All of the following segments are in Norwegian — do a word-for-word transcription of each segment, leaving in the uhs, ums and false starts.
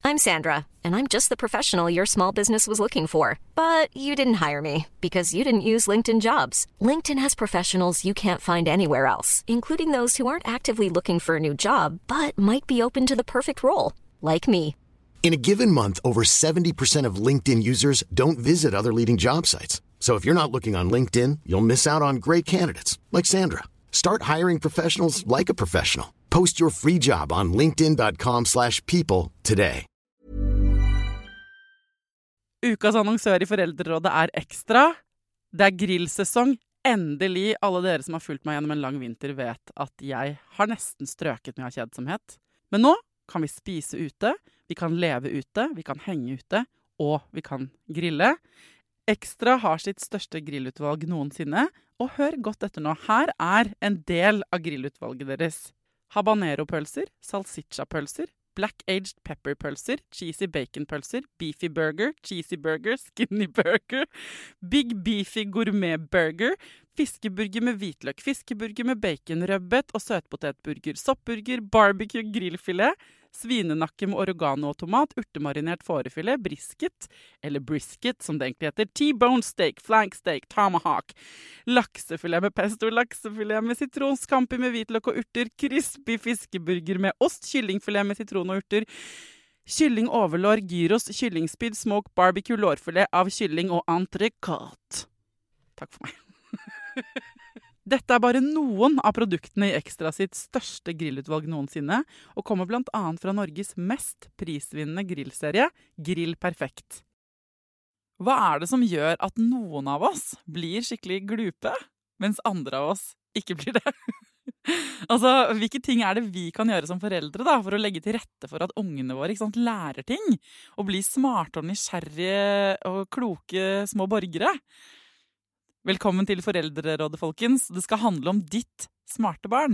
I'm Sandra, and I'm just the professional your small business was looking for. But you didn't hire me because you didn't use LinkedIn Jobs. LinkedIn has professionals you can't find anywhere else, including those who aren't actively looking for a new job, but might be open to the perfect role, like me. In a given month, over seventy percent of LinkedIn users don't visit other leading job sites. So if you're not looking on LinkedIn, you'll miss out on great candidates, like Sandra. Start hiring professionals like a professional. Post your free job on linkedin.com slash people today. Ukas annonsør i Foreldrerådet er Ekstra. Det er grillsesong. Endelig, alle dere som har fulgt meg gjennom en lang vinter vet at jeg har nesten strøket med av kjedsomhet. Men nå kan vi spise ute, vi kan leve ute, vi kan henge ute, og vi kan grille. Ekstra har sitt største grillutvalg noensinne, og hør godt etter nå. Her er en del av grillutvalget deres. Habanero-pølser, salsiccia-pølser, black-aged pepper-pølser, cheesy bacon-pølser, beefy burger, cheesy burger, skinny burger, big beefy gourmet-burger, fiskeburger med hvitløk, fiskeburger med bacon, rødbet og søtpotetburger, soppburger, barbecue, grillfilet, svinenakke med oregano og tomat, urtemarinert fårefilet, brisket, eller brisket som det egentlig heter, T-bone steak, flank steak, tomahawk, laksefilet med pesto, laksefilet med sitron, scampi med hvitløk og urter, crispy fiskeburger med ost, kyllingfilet med sitron og urter, kylling overlår, gyros, kyllingspyd, smoke, barbecue, lårfilet av kylling og entrecôte. Takk for meg. Dette er bare noen av produktene i Ekstra sitt største grillutvalg noensinne, og kommer blant annet fra Norges mest prisvinnende grillserie, Grill Perfekt. Hva er det som gjør at noen av oss blir skikkelig glupe, mens andre av oss ikke blir det? Altså, hvilke ting er det vi kan gjøre som foreldre da, for å legge til rette for at ungene våre ikke sant, lærer ting, og blir smarte og nysgjerrige og kloke små borgere? Velkommen til Foreldrerådet, folkens. Det skal handle om ditt smarte barn.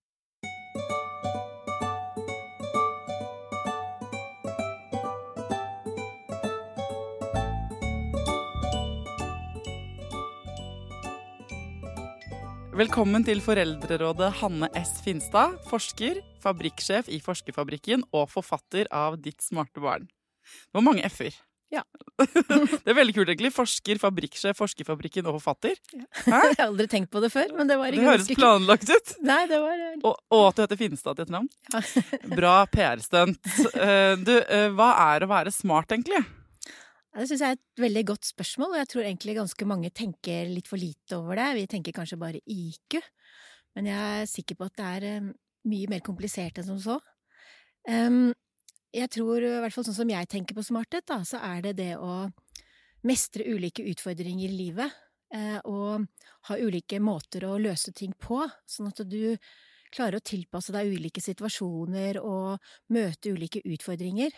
Velkommen til Foreldrerådet, Hanne S. Finstad, forsker, fabrikksjef i Forskerfabrikken og forfatter av Ditt smarte barn. Det var mange F-er. Ja. Det er veldig kult egentlig. Forsker, fabrikksjef, Forskerfabrikken og forfatter. Ja. Jeg har aldri tenkt på det før, men det var Det høres planlagt ut. Nei, det var... Og, og at du heter Finstad til et navn. Ja. Bra P R-stunt. Uh, du, uh, hva er å være smart egentlig? Det synes jeg er et veldig godt spørsmål, og jeg tror egentlig ganske mange tenker litt for lite over det. Vi tenker kanskje bare I Q, men jeg er sikker på at det er um, mye mer komplisert enn som så. Um, Jeg tror, i hvert fall sånn som jeg tenker på smarthet, da, så er det det å mestre ulike utfordringer i livet, eh, og ha ulike måter å løse ting på, sånn at du klarer å tilpasse deg ulike situasjoner og møte ulike utfordringer.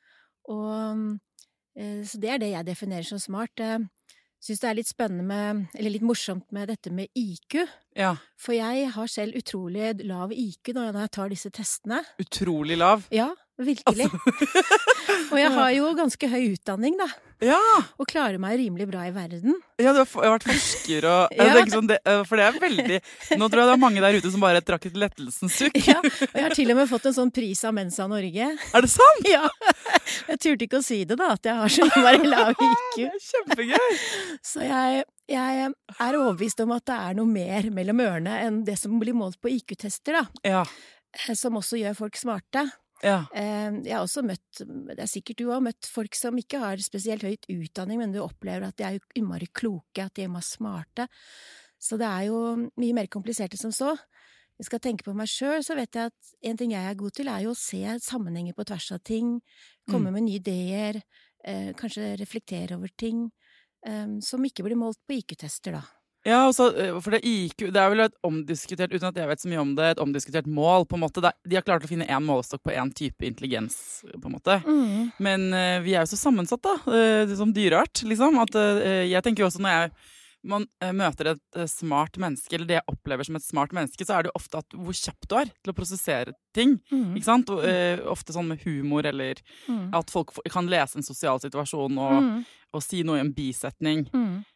Og, eh, så det er det jeg definerer som smart. Jeg synes det er litt spennende med, eller litt morsomt med dette med I Q, Ja. for jeg har selv utrolig lav I Q når jeg tar disse testene. Utrolig lav. Ja, virkelig. Og jeg har jo ganske høy utdanning, da. Ja, Og klarer meg rimelig bra i verden. ja du har f- vært forsker og... Ja. Jeg tenker sånn, det, uh, for det er veldig... Nå tror jeg det er mange der ute som bare trakk et lettelsens sukk. Ja, og jeg har til og med fått en sånn pris av Mensa Norge. Er det sant? Ja, jeg turte ikke å si det da, at jeg har så bare lav I Q. Det er kjempegøy. Så jeg, jeg er overbevist om at det er noe mer mellom ørene enn det som blir målt på I Q-tester, da. Ja, Som også gjør folk smarte. ja. Eh, Jeg har også møtt, det er sikkert du har møtt folk som ikke har spesielt høyt utdanning, men du opplever at de er jo innmari kloke, at de er smarte. Så det er jo mye mer komplisert som så. Jeg skal tenke på meg selv, så vet jeg at en ting jeg er god til er jo å se sammenhenger på tvers av ting, komme Mm. med nye ideer, eh, kanskje reflektere over ting, eh, som ikke blir målt på I Q-tester da. Ja, altså, uh, for det I Q, det er vel et omdiskutert, uten at jeg vet så mye om det, et omdiskutert mål, på en måte. Det, de har klart å finne en målestokk på en type intelligens, på en måte. Mm. Men uh, vi er jo så sammensatt da, uh, som dyreart, liksom, at uh, jeg tenker jo også når jeg man uh, møter et uh, smart menneske, eller det jeg opplever som et smart menneske, så er det jo ofte at hvor kjapt du er til å prosessere ting, Mm. ikke sant? Og, uh, ofte sånn med humor, eller Mm. at folk f- kan lese en sosial situasjon og, Mm. og si noe i en bisetning. Mm.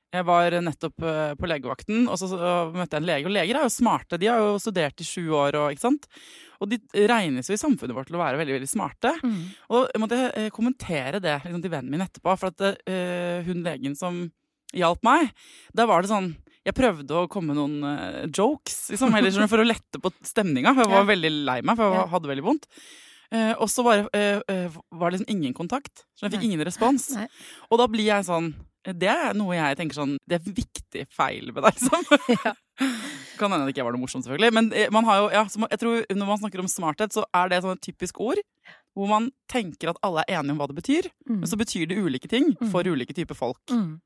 Jeg var nettopp uh, på legevakten, og så uh, møtte jeg en lege. Og leger er jo smarte, de har jo studert i sju år, og, ikke sant? Og de regnes jo i samfunnet vårt til å være veldig, veldig smarte. Mm. Og jeg måtte uh, kommentere det liksom, til vennen min etterpå, for at uh, hun legen som hjalp meg, der var det sånn, jeg prøvde å komme med noen uh, jokes, liksom, eller, sånn, for å lette på stemninga, for jeg var ja. veldig lei meg, for jeg ja. hadde veldig vondt. Uh, og så var, uh, uh, var det liksom ingen kontakt, så jeg fikk Nei. ingen respons. Nei. Og da blir jeg sånn, det er noe jeg tenker sånn, det er viktig feil med deg, liksom. Ja. Kan hende det ikke var noe morsomt, selvfølgelig. Men man har jo, ja, så jeg tror når man snakker om smarthet, så er det sånn et typisk ord, hvor man tenker at alle er enige om hva det betyr, mm. men så betyr det ulike ting for mm. ulike typer folk. Mm.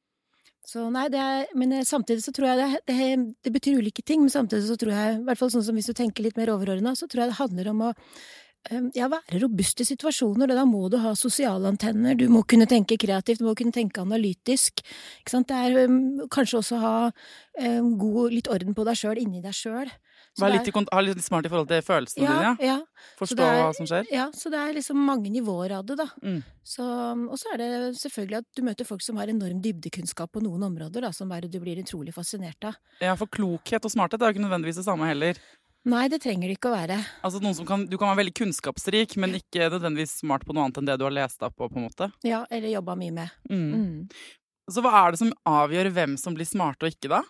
Så nei, det er, men samtidig så tror jeg det, det, det betyr ulike ting, men samtidig så tror jeg, i hvert fall sånn som hvis du tenker litt mer overordnet, så tror jeg det handler om å ja, være robust i situasjoner, og da må du ha sosiale antenner, du må kunne tenke kreativt, du må kunne tenke analytisk, ikke sant? Det er um, kanskje også ha um, god, litt orden på deg selv, inni deg selv. Være litt, er, litt smart i forhold til følelsene ja, dine, ja? ja. Forstå er, hva som skjer? Ja, så det er liksom mange nivåer av det, da. Mm. Så, og så er det selvfølgelig at du møter folk som har enorm dybdekunnskap på noen områder, da, som bare du blir utrolig fascinert av. Ja, for klokhet og smarthet er jo ikke nødvendigvis det samme heller. Nei, det trenger det ikke å være. Altså noen som kan, du kan være veldig kunnskapsrik, men ikke nødvendigvis smart på noe annet enn det du har lest opp på, på en måte. Ja, eller jobbet mye med. Mm. Mm. Så hva er det som avgjør hvem som blir smarte og ikke da?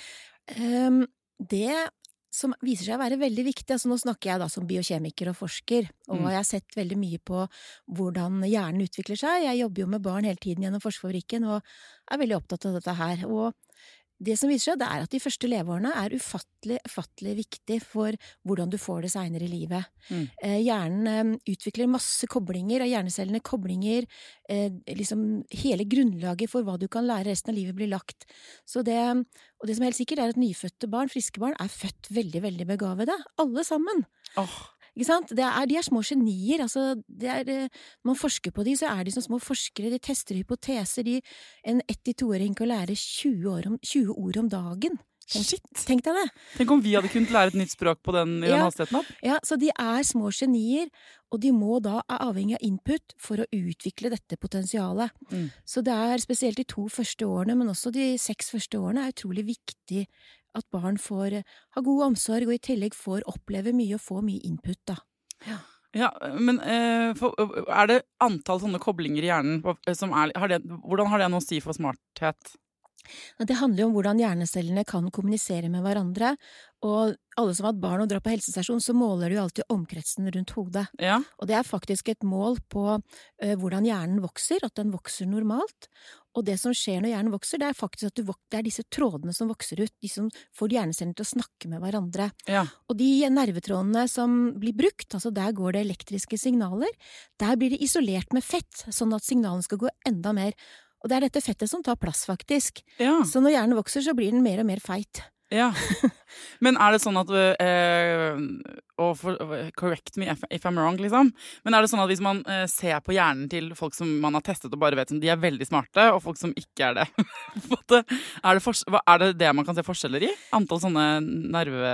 Um, det som viser seg å være veldig viktig, altså nå snakker jeg da som biokjemiker og forsker, og mm. jeg har sett veldig mye på hvordan hjernen utvikler seg. Jeg jobber jo med barn hele tiden gjennom Forskerfabrikken, og er veldig opptatt av dette her, og det som viser seg, det er at de første leveårene er ufattelig, ufattelig viktig for hvordan du får det senere i livet. Mm. Eh, hjernen eh, utvikler masse koblinger, og hjernecellene koblinger, eh, liksom hele grunnlaget for hva du kan lære resten av livet blir lagt. Så det, og det som er helt sikkert er at nyfødte barn, friske barn, er født veldig, veldig begavede. Alle sammen. Åh. Oh. Ikke sant? Det er, de er små genier, altså, det er, når man forsker på de, så er de som små forskere, de tester hypoteser, de, en ett-til-toåring kan lære tjue ord om dagen. Tenk, Shit! Tenk deg det. Tenk om vi hadde kunnet lære et nytt språk på den, i ja, den hastigheten opp. Ja, så de er små genier, og de må da er avhengig av input for å utvikle dette potensialet. Mm. Så det er spesielt de to første årene, men også de seks første årene er utrolig viktig at barn får ha god omsorg, og i tillegg får oppleve mye og få mye input, da. Ja. Ja, men eh, for, er det antall sånne koblinger i hjernen som er, har det, hvordan har det noe å si for smarthet? Det handler jo om hvordan hjernecellene kan kommunisere med hverandre, og alle som har hatt barn og drar på helsestasjon, så måler du jo alltid omkretsen rundt hodet. Ja. Og det er faktisk et mål på uh, hvordan hjernen vokser, at den vokser normalt. Og det som skjer når hjernen vokser, det er faktisk at du, det er disse trådene som vokser ut, de som får hjernecellene til å snakke med hverandre. Ja. Og de nervetrådene som blir brukt, altså der går det elektriske signaler, der blir det isolert med fett, sånn at signalene skal gå enda mer. Og det er dette fettet som tar plass, faktisk. Ja. Så når hjernen vokser, så blir den mer og mer feit. Ja. Men er det sånn at eh, og for, correct me if, if I'm wrong, liksom. Men er det sånn at hvis man eh, ser på hjernen til folk som man har testet og bare vet som de er veldig smarte, og folk som ikke er det, er det, for, er det det man kan se forskjeller i? Antall sånne nerve...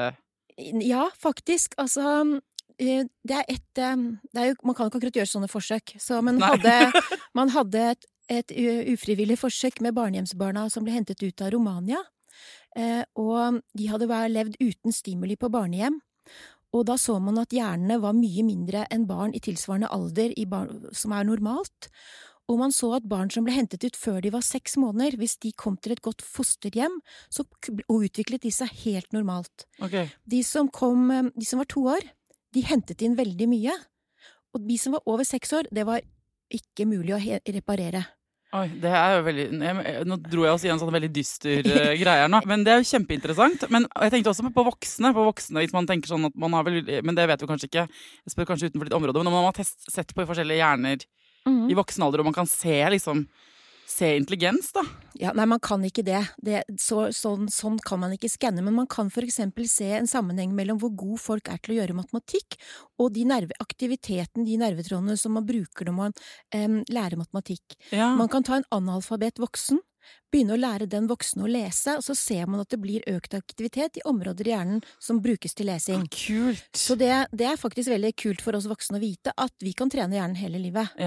Ja, faktisk. Altså... Det er et, det er jo, man kan ikke akkurat gjøre sånne forsøk, så man hadde, man hadde et, et ufrivillig forsøk med barnehjemsbarna som ble hentet ut av Romania, og de hadde bare levd uten stimuli på barnehjem, og da så man at hjernene var mye mindre enn barn i tilsvarende alder i barn, som er normalt, og man så at barn som ble hentet ut før de var seks måneder, hvis de kom til et godt fosterhjem, så og utviklet de seg helt normalt. Okay. De som kom, de som var to år, de hentet inn veldig mye, og de som var over seks år, det var ikke mulig å reparere. Oi, det er jo veldig... Nå dro jeg oss i en sånn veldig dyster uh, greier nå, men det er jo kjempeinteressant. Men jeg tenkte også på voksne, på voksne, hvis man tenker sånn at man har vel... Men det vet du kanskje ikke, jeg spør kanskje utenfor ditt område, men når man har test, sett på forskjellige hjerner mm-hmm. i voksen alder, og man kan se liksom... Se intelligens, da. Ja, nei, man kan ikke det. det så, sånn, sånn kan man ikke skanne, men man kan for eksempel se en sammenheng mellom hvor god folk er til å gjøre matematikk, og de nerveaktiviteten, de nervetrådene som man bruker når man um, lærer matematikk. Ja. Man kan ta en analfabet voksen, begynne å lære den voksne å lese, og så ser man at det blir økt aktivitet i områder i hjernen som brukes til lesing. Ah, kult! Så det, det er faktisk veldig kult for oss voksne å vite at vi kan trene hjernen hele livet. Ja.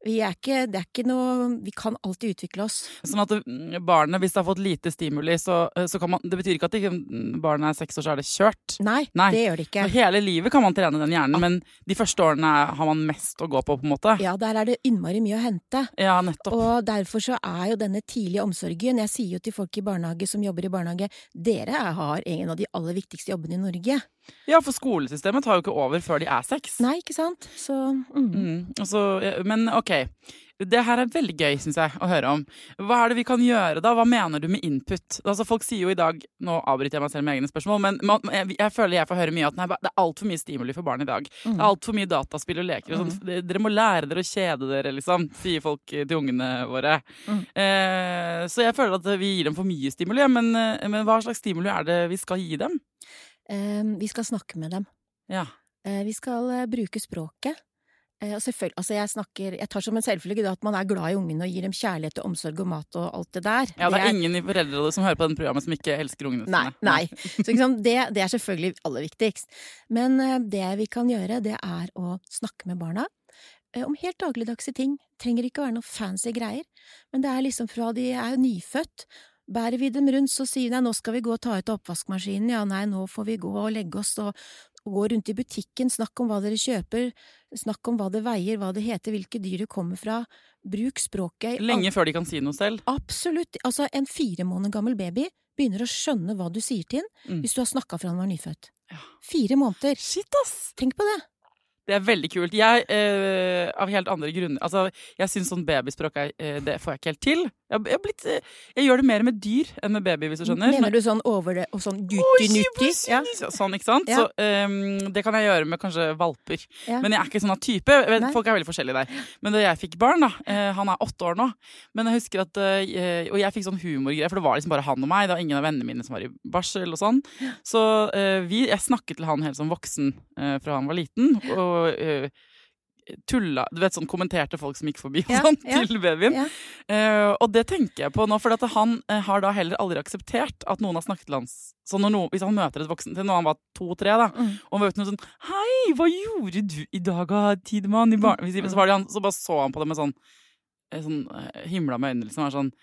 Vi er ikke, det er ikke noe, vi kan alltid utvikle oss. Sånn at barnet, hvis det har fått lite stimuli, så, så kan man, det betyr ikke at ikke, barnet er seks år, så er det kjørt. Nei, Nei. det gjør det ikke. Så hele livet kan man trene den hjernen, men de første årene har man mest å gå på, på en måte. Ja, der er det innmari mye å hente. Ja, nettopp. Og derfor så er jo denne tidlige omsorgen, jeg sier jo til folk i barnehage som jobber i barnehage, dere har en av de aller viktigste jobbene i Norge. Ja, for skolesystemet tar jo ikke over før de er seks. Nei, ikke sant? Så, mm. Mm, altså, men ok, det her er veldig gøy, synes jeg, å høre om. Hva er det vi kan gjøre da? Hva mener du med input? Altså, folk sier jo i dag, nå avbryter jeg meg selv med egne spørsmål, men man, jeg, jeg føler jeg får høre mye at nei, det er alt for mye stimuli for barn i dag. Mm. Det er alt for mye dataspill og leker og sånt. Mm. Dere må lære dere å kjede dere, liksom, sier folk til ungene våre. Mm. Eh, så jeg føler at vi gir dem for mye stimuli, men, men hva slags stimuli er det vi skal gi dem? Um, vi skal snakke med dem. Ja. Uh, vi skal uh, bruke språket. Uh, og selvfølgelig, altså jeg snakker, jeg tar som en selvfølge at man er glad i ungene og gir dem kjærlighet og omsorg og mat og alt det der. Ja, det er, det er ingen i foreldrerådet som hører på denne programmet som ikke elsker ungene sine. Nei, nei. Så liksom, det, det er selvfølgelig aller viktigst. Men uh, det vi kan gjøre, det er å snakke med barna uh, om helt dagligdagse ting. Trenger ikke å være noe fancy greier, men det er liksom fra de er nyfødt. Bærer vi dem rundt, så sier de, nå skal vi gå og ta ut oppvaskmaskinen, ja, nei, nå får vi gå og legge oss og, og gå rundt i butikken, snakk om hva dere kjøper, snakk om hva det veier, hva det heter, hvilke dyr det kommer fra, bruk språket. Lenge før de kan si noe selv? Absolutt, altså en fire måneder gammel baby begynner å skjønne hva du sier til den, mm. hvis du har snakket fra han var nyfødt. Ja. Fire måneder. Shit, ass! Tenk på det. Det er veldig kult. Jeg, eh, av helt andre grunner, altså, jeg synes sånn babyspråk er, eh, det får jeg ikke helt til. Jeg, jeg, blitt, eh, jeg gjør det mer med dyr enn med baby, hvis du skjønner. Mener du sånn over det, og sånn dutti-nutti? Ja. Sånn, ikke sant? Ja. Så um, det kan jeg gjøre med kanskje valper. Ja. Men jeg er ikke sånn av type. Vet, folk er veldig forskjellige der. Men da jeg fikk barn da, eh, han er åtte år nå, men jeg husker at, eh, og jeg fikk sånn humorgreier, for det var liksom bare han og meg, det var ingen av vennene mine som var i barsel og sånn. Så eh, vi, jeg snakket til han helt som voksen eh, fra han var liten, og og uh, tulla, du vet sånn kommenterte folk som gikk forbi ja, sånn, ja, til babyen. Ja. Uh, og det tenker jeg på nå, for at han uh, har da heller aldri akseptert at noen har snakket til hans. Så når noen, hvis han møter et voksen til når han var to-tre da, mm. og møter noe sånn, hei, hva gjorde du i dag, Tidemann, i barn? Mm. Så, var det han, så bare så han på det med sånn, sånn uh, himla med øynene, liksom, var sånn,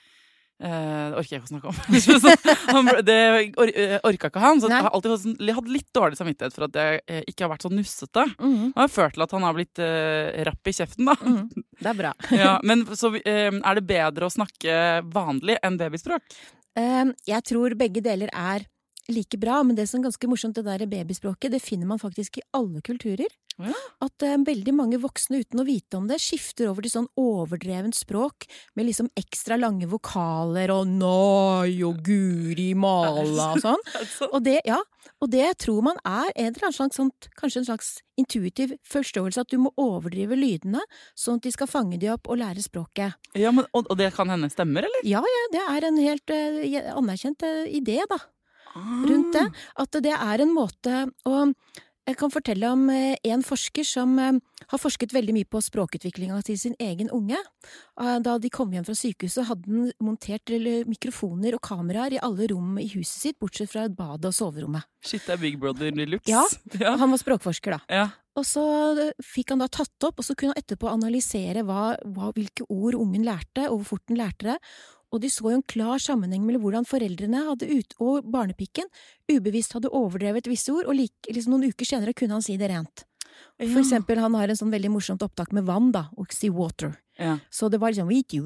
Uh, det orker jeg ikke å snakke om. han, det or, uh, orka ikke han, så Nei. jeg har alltid sånn, hatt litt dårlig samvittighet for at jeg uh, ikke har vært så nussete. Mm. Det har ført til at han har blitt uh, rapp i kjeften, da. Mm. Det er bra. ja, men så uh, er det bedre å snakke vanlig enn babyspråk? Uh, jeg tror begge deler er like bra, men det som er ganske morsomt, det der babyspråket, det finner man faktisk i alle kulturer. Ja. At uh, veldig mange voksne uten å vite om det skifter over til sånn overdrevent språk med liksom ekstra lange vokaler og nei og guri mala og sånn. Og det, ja, og det tror man er en eller annen slags, sånt, kanskje en slags intuitiv forståelse at du må overdrive lydene sånn at de skal fange de opp og lære språket. Ja, men, og, og det kan henne stemmer, eller? Ja, ja, det er en helt uh, anerkjent uh, idé da, ah. rundt det. At det er en måte å Jeg kan fortelle om eh, en forsker som eh, har forsket veldig mye på språkutviklingen til sin egen unge. Eh, da de kom hjem fra sykehuset hadde han montert eller, mikrofoner og kameraer i alle rom i huset sitt, bortsett fra badet og soverommet. Shit, det er Big Brother deluxe. Ja, ja, han var språkforsker da. Ja. Og så fikk han da tatt opp, og så kunne han etterpå analysere hva, hva, hvilke ord ungen lærte, og hvor fort den lærte det. Og de så jo en klar sammenheng mellom hvordan foreldrene hadde ut, og barnepikken ubevisst hadde overdrevet visse ord, og like, liksom noen uker senere kunne han si det rent. Ja. For eksempel, han har en sånn veldig morsomt opptak med vann da, og si water. Ja. Så det var liksom,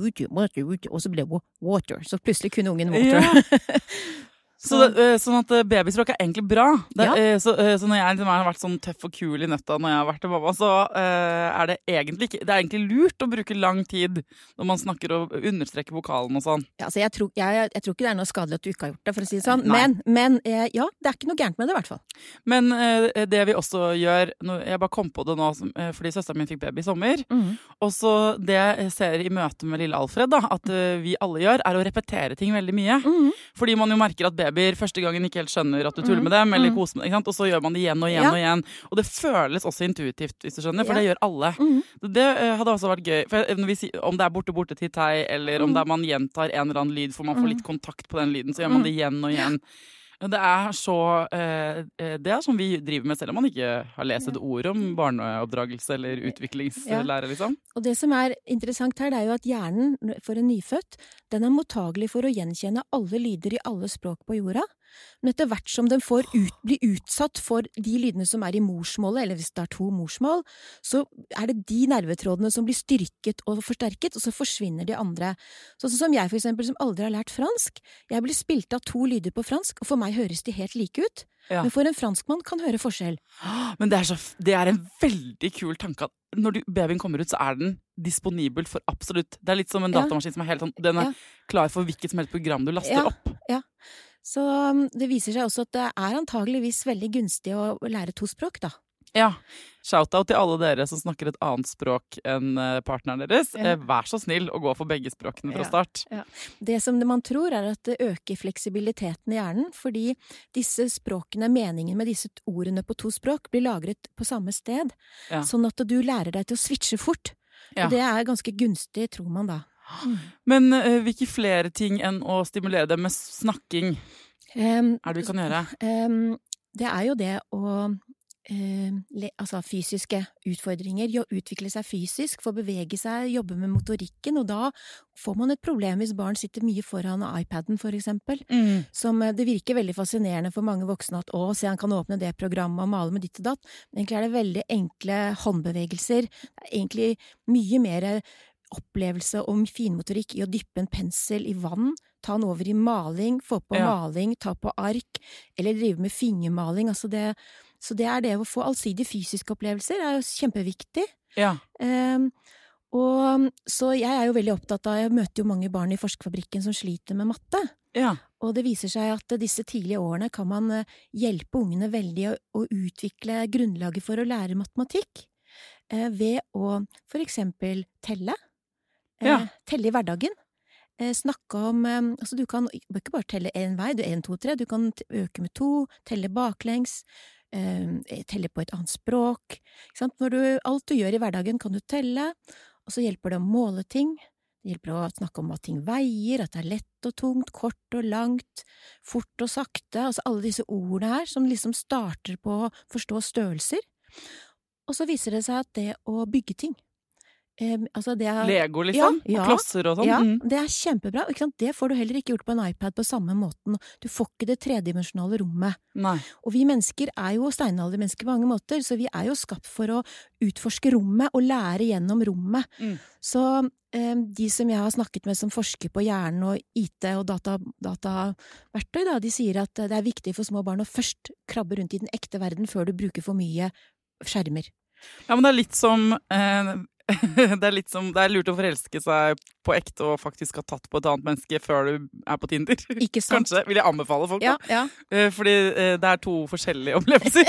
og så ble det water, så plutselig kunne ungen water. Ja. Så det, sånn at babyspråk er egentlig bra. Det, ja. så, så når jeg liksom har vært sånn tøff og kul i nøtta når jeg har vært til mamma, så uh, er det egentlig ikke, det er egentlig lurt å bruke lang tid når man snakker og understreker vokalen og sånn. Ja, altså jeg, tror, jeg, jeg tror ikke det er noe skadelig at du ikke har gjort det, for å si det sånn. Nei. Men, men uh, ja, det er ikke noe gærent med det i hvert fall. Men uh, det vi også gjør, jeg bare kom på det nå, uh, fordi søsteren min fikk baby i sommer, mm. og så det jeg ser i møte med lille Alfred da, at uh, vi alle gjør, er å repetere ting veldig mye. Mm. Fordi man jo merker at baby første gangen ikke helt skjønner at du tuller med dem, eller koser med dem, ikke sant? Og så gjør man det igjen og igjen ja. og igjen. Og det føles også intuitivt, hvis du skjønner, for ja. det gjør alle. Mm. Det uh, hadde også vært gøy, for vi, om det er borte borte til teg, eller mm. om det er man gjentar en eller annen lyd, for man får litt kontakt på den lyden, så gjør man det igjen og igjen. Det er så eh, det er som vi driver med, selv om man ikke har lest et ord om barneoppdragelse eller utviklingslære, liksom. Og det som er interessant her, det er jo at hjernen for en nyfødt, den er mottagelig for å gjenkjenne alle lyder i alle språk på jorda. Men etter hvert som den får ut, blir utsatt for de lydene som er i morsmålet, eller hvis det er to morsmål, så er det de nervetrådene som blir styrket og forsterket, og så forsvinner de andre. Sånn som jeg for eksempel, som aldri har lært fransk. Jeg blir spilt av to lyder på fransk, og for meg høres de helt like ut. Ja. Men for en franskmann kan høre forskjell. Men det er, så, det er en veldig kul tanke at når du, babyen kommer ut, så er den disponibel for absolutt. Det er litt som en datamaskin ja. som er helt sånn, den er ja. klar for hvilket som helst program du laster ja. opp. Ja, så det viser seg også at det er antageligvis veldig gunstig å lære to språk, da. Ja, shout-out til alle dere som snakker et annet språk enn partneren deres. Ja. Vær så snill å gå for begge språkene fra start. Ja. Ja. Det som man tror er at det øker fleksibiliteten i hjernen, fordi disse språkene, meningen med disse ordene på to språk, blir lagret på samme sted. Ja. Sånn at du lærer deg til å switche fort. Ja. Og det er ganske gunstig, tror man da. Mm. Men uh, hvilke flere ting enn å stimulere dem med snakking um, er det vi kan gjøre? Um, det er jo det å Uh, le, altså fysiske utfordringer, jo, utvikle seg fysisk, få bevege seg, jobbe med motorikken, og da får man et problem hvis barn sitter mye foran iPaden for eksempel, mm. som det virker veldig fascinerende for mange voksne at å, se han kan åpne det programmet og male med ditt og datt, men egentlig er det veldig enkle håndbevegelser, det er egentlig mye mer opplevelse og finmotorikk i å dyppe en pensel i vann, ta den over i maling, få på ja. maling, ta på ark, eller drive med fingermaling, altså det Så det er det å få allsidige fysiske opplevelser er jo kjempeviktig. Ja. Um, og så jeg er jo veldig opptatt av, jeg møter jo mange barn i Forskerfabrikken som sliter med matte. Ja. Og det viser seg at disse tidlige årene kan man hjelpe ungene veldig å, å utvikle grunnlaget for å lære matematikk. Eh, ved å for eksempel telle. Eh, ja. Telle i hverdagen. Eh, snakke om, eh, altså du kan ikke bare telle en vei, du er en, to, tre, du kan øke med to, telle baklengs, telle på et annet språk. Ikke sant? Når du, alt du gjør i hverdagen kan du telle, og så hjelper det å måle ting. Det hjelper å snakke om hva ting veier, at det er lett og tungt, kort og langt, fort og sakte, altså alle disse ordene her som liksom starter på å forstå størrelser. Og så viser det seg at det å bygge ting, Eh, altså det er, Lego liksom? Ja, ja, og klosser og sånn? Ja, mm. det er kjempebra. Ikke sant? Det får du heller ikke gjort på en iPad på samme måten. Du får ikke det tredimensjonale rommet. Nei. Og vi mennesker er jo steinaldermennesker på mange måter, så vi er jo skapt for å utforske rommet og lære gjennom rommet. Mm. Så eh, de som jeg har snakket med som forsker på hjernen og I T og data, dataverktøy, da, de sier at det er viktig for små barn å først krabbe rundt I den ekte verden før du bruker for mye skjermer. Ja, men det er litt som... Eh... det er litt som, det er lurt å forelske seg på ekte og faktisk ha tatt på et annet menneske før du er på Tinder. Ikke sant? Kanskje, vil jeg anbefale folk ja, ja. Fordi det er to forskjellige opplevelser.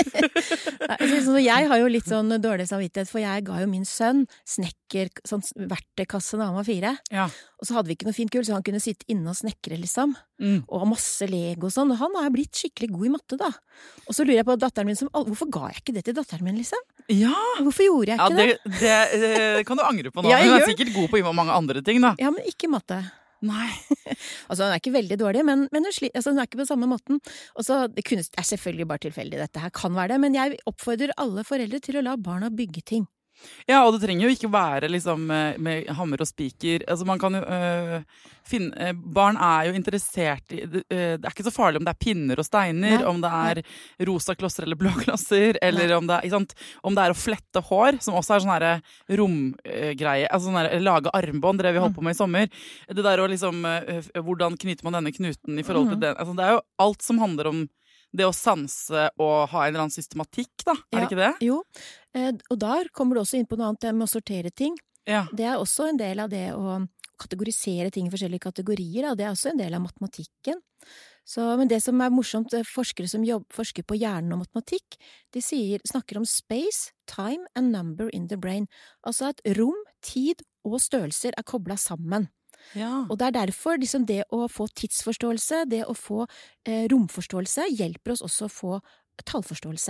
Jeg har jo litt sånn dårlig samvittighet, for jeg ga jo min sønn snekker, sånn verktøykasse da han var fire. Ja. Og så hadde vi ikke noe fint gull, så han kunne sitte inne og snekre liksom. Mm. Og masse Lego og sånn, og han har blitt skikkelig god I matte da. Og så lurer jeg på datteren min som, hvorfor ga jeg ikke det til datteren min liksom? Ja. Hvorfor gjorde jeg ikke ja, det? Det, det, det kan du angre på nå. Ja, hun er sikkert god på mange andre ting da. Ja, men ikke matte. Nei. Altså, hun er ikke veldig dårlig, men, men hun, sli, altså, hun er ikke på samme måten. Og så, det kunne, er selvfølgelig bare tilfeldig, dette her kan være det, men jeg oppfordrer alle foreldre til å la barna bygge ting. Ja, og det trenger jo ikke være liksom med hammer og spiker. Altså man kan jo øh, finne, barn er jo interessert I, øh, det er ikke så farlig om det er pinner og steiner, nei, om det er nei. Rosa klosser eller blå klosser, eller om det, er, sant, om det er å flette hår, som også er sånn her romgreie, øh, altså sånn her, lage armbånd, det vi holdt på med I sommer. Det der å liksom, øh, hvordan knyter man denne knuten I forhold til den, altså det er jo alt som handler om det å sanse og ha en eller annen systematikk, da. Er ja, det ikke det? Jo, eh, og der kommer du også inn på noe annet, det med å sortere ting. Ja. Det er også en del av det å kategorisere ting I forskjellige kategorier, da. Det er også en del av matematikken. Så, men det som er morsomt, forskere som jobb, forsker på hjernen og matematikk, de sier, snakker om space, time and number in the brain. Altså at rom, tid og størrelser er koblet sammen. Ja. Og det er derfor liksom, det å få tidsforståelse, det å få eh, romforståelse, hjelper oss også å få tallforståelse.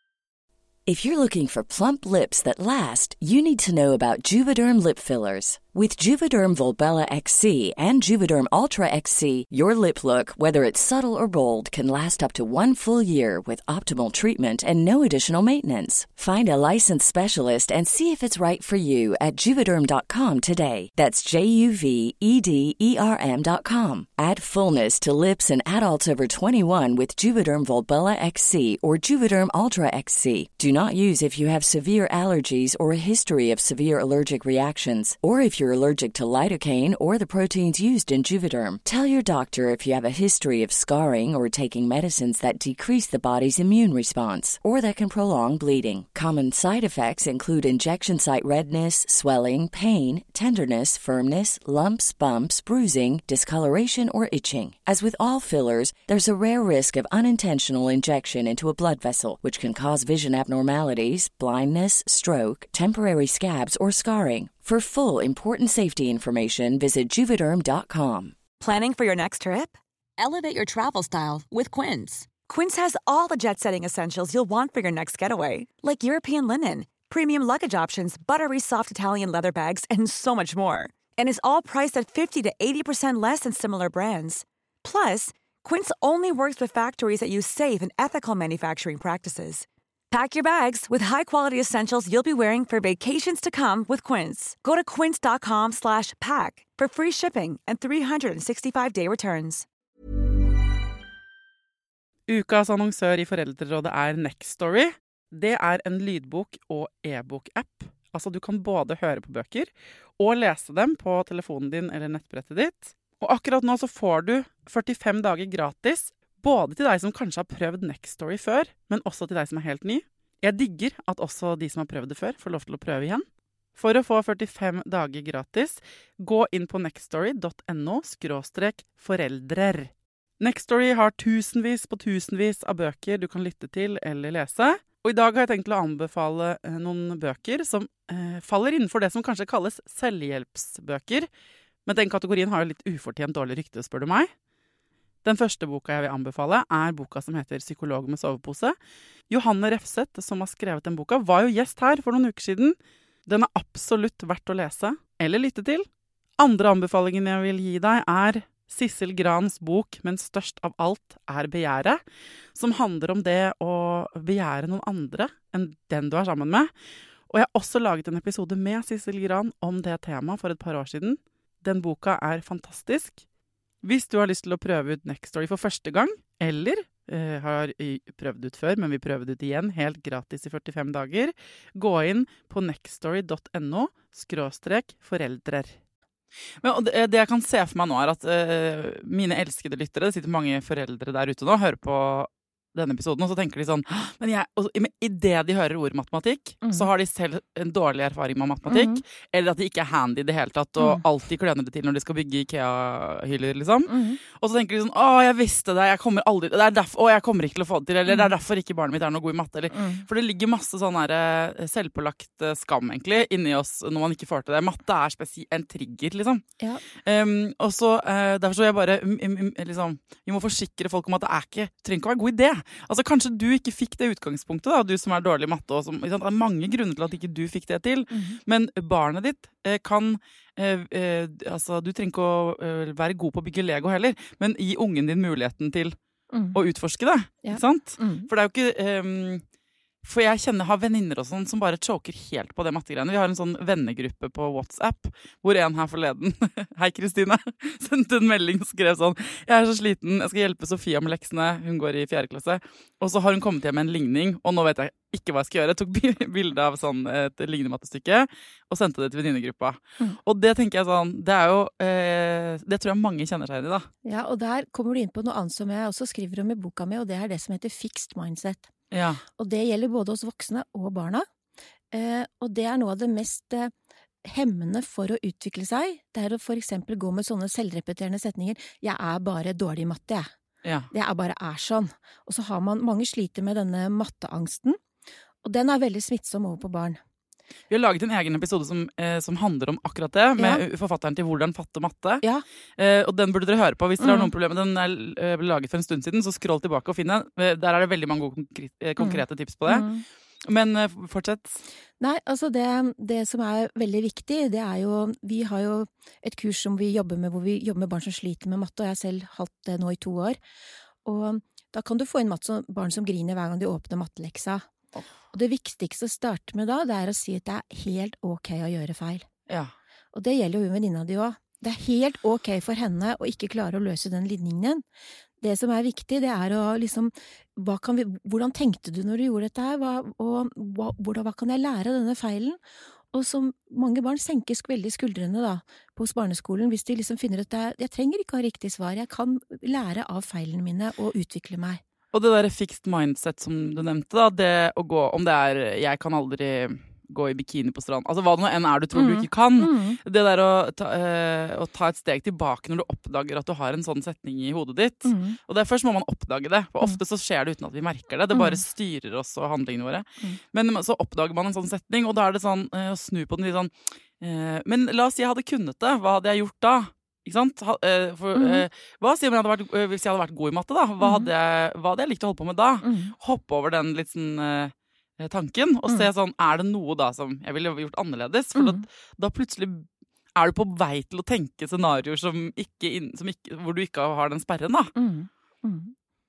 If you're looking for plump lips that last, you need to know about Juvederm lip fillers. With Juvederm Volbella X C and Juvederm Ultra X C, your lip look, whether it's subtle or bold, can last up to one full year with optimal treatment and no additional maintenance. Find a licensed specialist and see if it's right for you at Juvederm dot com today. That's J U V E D E R M dot com. Add fullness to lips in adults over twenty-one with Juvederm Volbella X C or Juvederm Ultra X C. Do not use if you have severe allergies or a history of severe allergic reactions, or if you're allergic to lidocaine or the proteins used in Juvederm. Tell your doctor if you have a history of scarring or taking medicines that decrease the body's immune response or that can prolong bleeding. Common side effects include injection site redness, swelling, pain, tenderness, firmness, lumps, bumps, bruising, discoloration, or itching. As with all fillers, there's a rare risk of unintentional injection into a blood vessel, which can cause vision abnormalities, blindness, stroke, temporary scabs, or scarring. For full, important safety information, visit Juvederm dot com. Planning for your next trip? Elevate your travel style with Quince. Quince has all the jet-setting essentials you'll want for your next getaway, like European linen, premium luggage options, buttery soft Italian leather bags, and so much more. And is all priced at fifty to eighty percent less than similar brands. Plus, Quince only works with factories that use safe and ethical manufacturing practices. Pack your bags with high-quality essentials you'll be wearing for vacations to come with Quince. Go to quince dot com slash pack for free shipping and three sixty-five day returns. Ukas annonsør i Foreldrerådet er Nextory. Det er en lydbok- og e-bok-app. Altså, du kan både høre på bøker og lese dem på telefonen din eller nettbrettet ditt. Og akkurat nå så får du førtifem dager gratis, både til deg som kanskje har prøvd Nextory før, men også til deg som er helt ny. Jeg digger at også de som har prøvd det før får lov til å prøve igjen. For å få førtifem dager gratis, gå inn på nextory dot no skråstrek foreldrer. Nextory har tusenvis på tusenvis av bøker du kan lytte til eller lese. Og i dag har jeg tenkt å anbefale noen bøker som eh, faller innenfor det som kanskje kalles selvhjelpsbøker. Men den kategorien har jo litt ufortjent dårlig rykte, spør du meg. Den første boka jeg vil anbefale er boka som heter Psykolog med sovepose. Johanne Refseth, som har skrevet den boka, var jo gjest her for noen uker siden. Den er absolutt verdt å lese eller lytte til. Andre anbefalingen jeg vil gi deg er Sissel Grans bok, men størst av alt er begjæret, som handler om det å begjære noen andre enn den du er sammen med. Og jeg har også laget en episode med Sissel Gran om det temaet for et par år siden. Den boka er fantastisk. Hvis du har lyst til å prøve ut Nextory for første gang, eller eh, har prøvd ut før, men vil prøve det ut igjen, helt gratis i førtifem dager, gå inn på nextory dot no skråstrek foreldrer. Men det, det jeg kan se for meg nå er at eh, mine elskede lyttere, det sitter mange foreldre der ute nå, hører på denne episoden, og så tenker de sånn, men jeg, og, i det de hører ord matematikk, mm. så har de selv en dårlig erfaring med matematikk, mm. eller at de ikke er handy i det hele tatt, og mm. alltid kløner det til når de skal bygge IKEA-hyller, liksom. Mm. Og så tenker de sånn, å, jeg visste det, jeg kommer aldri, det er derfor, å, jeg kommer ikke til å få det til, eller mm. det er derfor ikke barnet mitt er noe god i matte, eller, mm. for det ligger masse sånn her selvpålagt skam, egentlig, inni oss når man ikke får til det. Matte er spesielt en trigger, liksom. Ja. Um, og så, uh, derfor så jeg bare, um, um, liksom, vi må forsikre folk om at det er ikke, trenger ikke å være god idé. Altså kanskje du ikke fikk det utgangspunktet da, du som er dårlig i matte, og som, det er mange grunner til at ikke du fikk det til, mm-hmm. men barnet ditt eh, kan, eh, eh, altså du trenger ikke å eh, være god på å bygge Lego heller, men gi ungen din muligheten til mm. å utforske det, ja. Ikke sant? Mm. For det er jo ikke... Eh, For jeg kjenner har venninner og sånn som bare choker helt på det mattegreiene. Vi har en sånn vennegruppe på WhatsApp, hvor en her forleden, hei Kristine, sendte en melding og skrev sånn, jeg er så sliten, jeg skal hjelpe Sofia med leksene, hun går i fjerde klasse, og så har hun kommet hjem med en ligning, og nå vet jeg ikke hva jeg skal gjøre. Jeg tok bilde av sånn et lignende mattestykke, og sendte det til venninnegruppa. Mm. Og det tenker jeg sånn, det er jo, eh, det tror jeg mange kjenner seg i da. Ja, og der kommer du inn på noe annet som jeg også skriver om i boka mi, og det er det som heter fixed mindset. Ja. Og det gjelder både hos voksne og barna, eh, og det er noe av det mest eh, hemmende for å utvikle seg. Det er å for eksempel gå med sånne selvrepeterende setninger, jeg er bare dårlig i matte, jeg. Ja. Det er bare er sånn. Og så har man, mange sliter med denne matteangsten, og den er veldig smittsom over på barn. Vi har laget en egen episode som, eh, som handler om akkurat det, med ja. forfatteren til Hvordan fatte matte. Ja. Eh, og den burde dere høre på hvis dere mm. har noen problemer. Den er, eh, ble laget for en stund siden, så scroll tilbake og finn den. Der er det veldig mange konkrete, konkrete mm. tips på det. Mm. Men uh, fortsett. Nei, altså det, det som er veldig viktig, det er jo, vi har jo et kurs som vi jobber med, hvor vi jobber med barn som sliter med matte, og jeg har selv hatt det nå i to år. Og da kan du få inn matte, barn som griner hver gang de åpner matteleksa. Oh. Og det viktigste å starte med da, det er å si at det er helt ok å gjøre feil. Ja. Og det gjelder jo venninna di også. Det er helt ok for henne å ikke klare å løse den linjen. Det som er viktig, det er å liksom, hva kan vi, hvordan tenkte du når du gjorde dette her, hva, og hva, hvordan, hva kan jeg lære av denne feilen? Og som mange barn senker veldig skuldrene da, på barneskolen, hvis de liksom finner at det er, jeg trenger ikke ha riktig svar, jeg kan lære av feilene mine og utvikle meg. Og det der fixed mindset som du nevnte da, det å gå, om det er, jeg kan aldri gå i bikini på strand, altså hva det nå enn er du tror mm. du ikke kan, mm. det der å ta, øh, å ta et steg tilbake når du oppdager at du har en sånn setning i hodet ditt, mm. og det er først må man oppdage det, for ofte så skjer det uten at vi merker det, det bare styrer oss og handlingene våre, mm. men så oppdager man en sånn setning, og da er det sånn øh, å snu på den litt sånn, øh, men la oss si jeg hadde kunnet det, hva hadde jeg gjort da? Ikke sant? Ha, øh, for, mm. øh, hva sier man hadde vært, øh, hvis jeg hadde vært god i matte da? Hva hadde jeg, hva hadde jeg likt å holde på med da? Mm. Hoppe over den litt sånn øh, tanken, og se sånn, er det noe da som jeg ville gjort annerledes? For mm. da, da plutselig er du på vei til å tenke scenarioer som ikke, som ikke, hvor du ikke har den sperren da. Mm. Mm.